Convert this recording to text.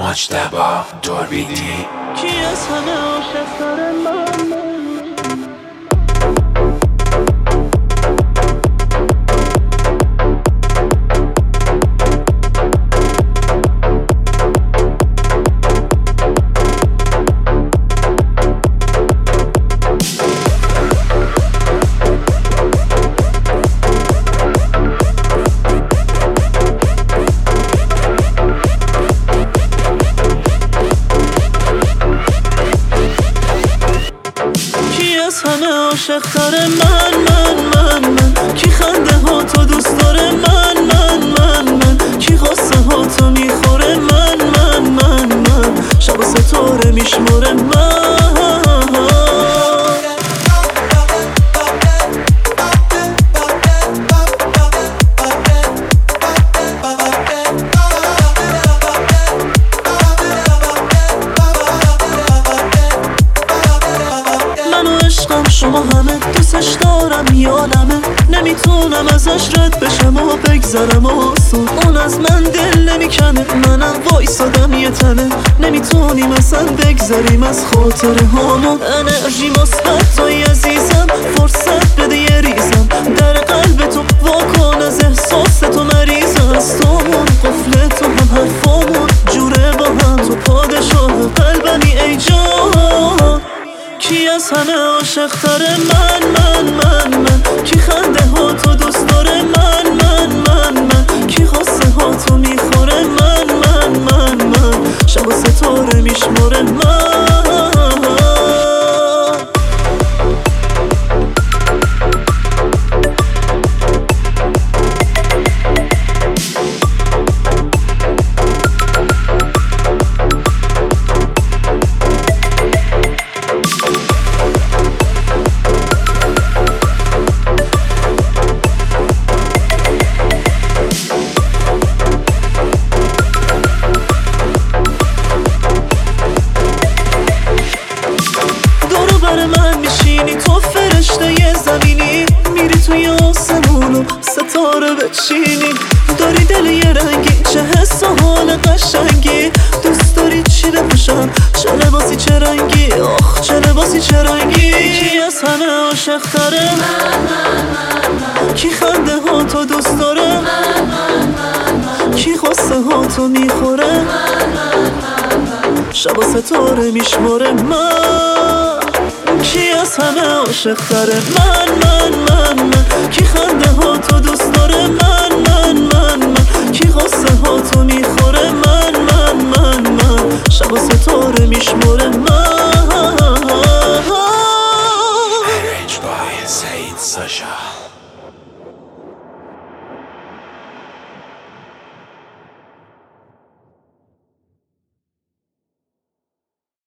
مجتبی دوربینی. کی از همه عاشق‌تر من؟ همه عاشق‌تر من کی خنده ها تو دوست داره من کی غصه ها تو میخوره من شب و ستاره میشماره شما همه دوستش دارم یادمه، نمیتونم ازش رد بشم و بگذرم آسون. اون از من دل نمیکنه، منم وایسادم یه تنه، نمیتونیم اصلا بگذریم از خاطره هامون. انرژی مثبت توی عزیزم، فرصت بده یه ریزم در قلب تو واکن، از احساس تو مریضم. از تومون قفل تو هم حرفامون جوره با هم، تو پادشاه قلبمی ای جان. کی از همه عاشق‌تر من کی خنده ها تو دوست داره من کی غصه ها تو میخوره من شب و ستاره میشماره من میشینی تو فرشته ی زمینی، میری توی آسمون و ستاره بچینی. داری دل یه رنگی، چه حس و حال قشنگی. دوست داری چی بپوشم، چه لباسی چه رنگی، آخ چه لباسی چه رنگی. کی از همه عاشق‌تره کی خنده ها تو دوست داره کی غصه ها تو میخوره شب و ستاره میشماره کی از همه عاشق‌تره من کی خنده ها تو دوست داره من کی غصه ها تو میخوره من شب و ستاره میشماره Arranged by Said Sasha.